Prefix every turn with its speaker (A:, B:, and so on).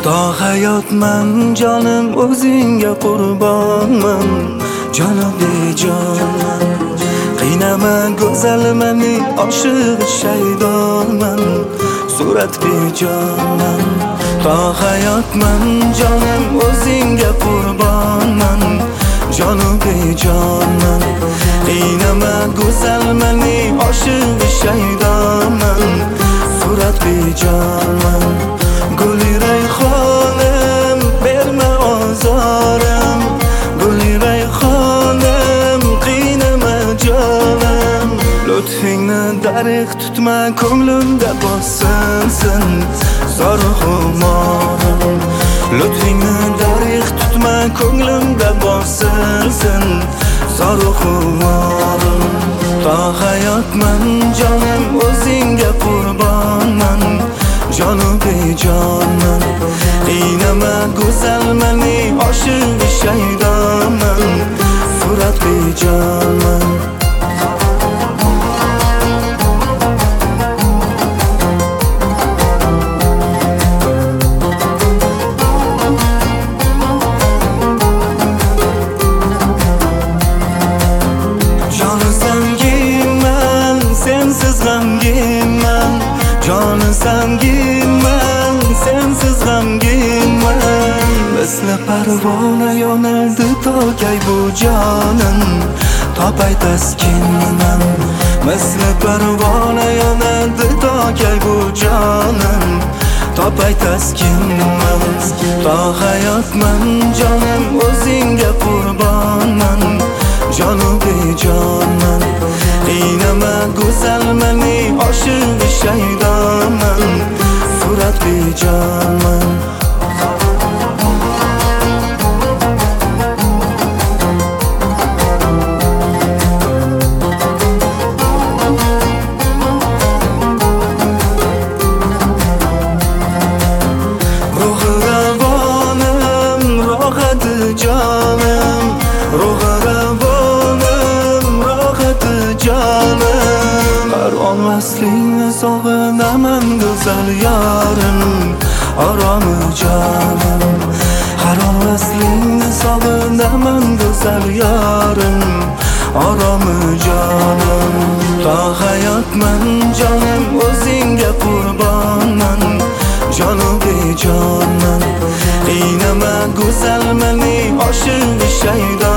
A: To hayotman jonim o'zingga qurbonman, jonim bejonman. Qiynama go'zal meni oshiq shaydonman, surat bejonman. To hayotman jonim o'zingga qurbonman, jonim bejonman. Qiynama go'zal meni oshiq shaydonman, surat bejonman. Guli rayhonim berma ozorim, guli rayhonim qiynama jonim. Lutfingni dariq tutma ko'nglimda bosinsin zor xumorim. Lutfingni dariq tutma ko'nglimda bosinsin zor xumorim. To hayotman jonim o'zingga qurbonman, jonim bejonman. Qiynama go'zal meni oshiq shaydonman, surat bejonman. Joni sangiman, sensiz g'amginman. Joni sangiman, sensiz g'amginman. Misli parvona yonadi tokay bu jonim, topay taskinman. Misli parvona yonadi tokay bu jonim, topay taskinman. To hayotman jonim o'zingga qurbonman, jonim bejonman. Qiynama go'zal meni oshiq shaydonman, surat bejonman. Ruhi ravonim rohati jonim, ruhi ravonim rohati jonim. Har on vaslingni sog'inaman go'zal yorim, oromi jonim. Har on vaslingni sog'inaman go'zal yorim, oromi jonim. To hayotman jonim o'zingga qurbonman, jonim bejonman. Qiynama go'zal meni oshiq shaydon.